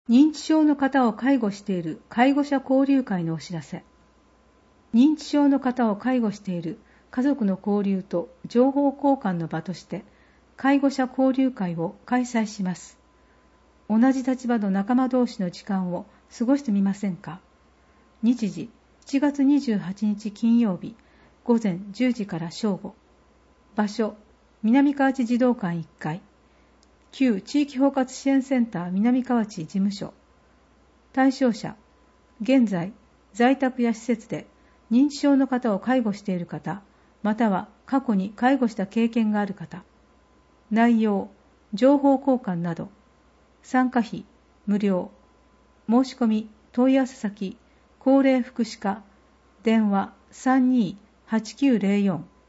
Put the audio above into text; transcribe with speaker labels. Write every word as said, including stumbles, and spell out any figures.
Speaker 1: 認知症の方を介護している介護者交流会のお知らせ。認知症の方を介護している家族の交流と情報交換の場として介護者交流会を開催します。同じ立場の仲間同士の時間を過ごしてみませんか。日時しちがつにじゅうはちにち金曜日午前じゅうじから正午。場所南河内児童館いっかい、旧地域包括支援センター南河内事務所。対象者、現在在宅や施設で認知症の方を介護している方、または過去に介護した経験がある方。内容、情報交換など。参加費、無料。申し込み、問い合わせ先、高齢福祉課、電話 さんにーはちきゅうゼロよん